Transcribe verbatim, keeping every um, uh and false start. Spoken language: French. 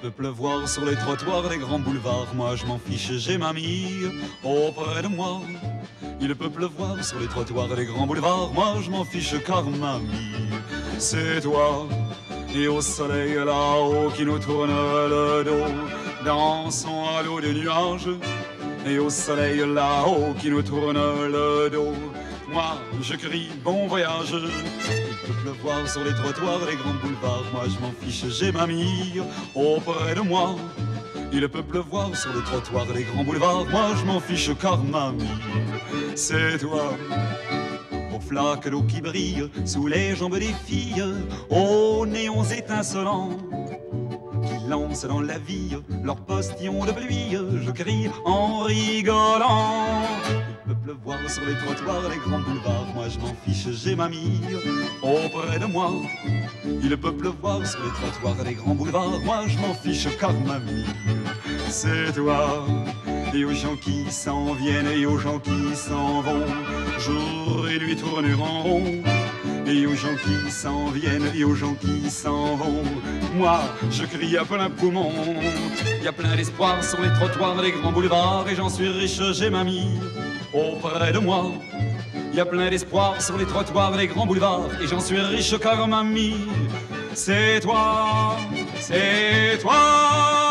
peut pleuvoir sur les trottoirs, les grands boulevards, moi je m'en fiche, j'ai mamie auprès de moi. Il peut pleuvoir sur les trottoirs et les grands boulevards, moi je m'en fiche car mamie, c'est toi. Et au soleil là-haut qui nous tourne le dos, dansons à l'eau des nuages. Et au soleil là-haut qui nous tourne le dos, moi je crie bon voyage. Il peut pleuvoir sur les trottoirs, les grands boulevards, moi je m'en fiche, j'ai mamie auprès de moi. Il peut pleuvoir sur les trottoirs, les grands boulevards, moi je m'en fiche car mamie, c'est toi. Aux flaques d'eau qui brillent sous les jambes des filles, aux néons étincelants qui lancent dans la vie leurs postillons de pluie, je crie en rigolant. Il peut pleuvoir sur les trottoirs, les grands boulevards, moi je m'en fiche, j'ai mamie auprès de moi. Il peut pleuvoir sur les trottoirs, les grands boulevards, moi je m'en fiche car mamie, c'est toi. Et aux gens qui s'en viennent et aux gens qui s'en vont, jour et nuit tourner en rond. Et aux gens qui s'en viennent et aux gens qui s'en vont, moi je crie à plein poumon. Il y a plein d'espoir sur les trottoirs, les grands boulevards, et j'en suis riche, j'ai mamie auprès de moi. Il y a plein d'espoir sur les trottoirs, les grands boulevards, et j'en suis riche car mamie, c'est toi, c'est toi.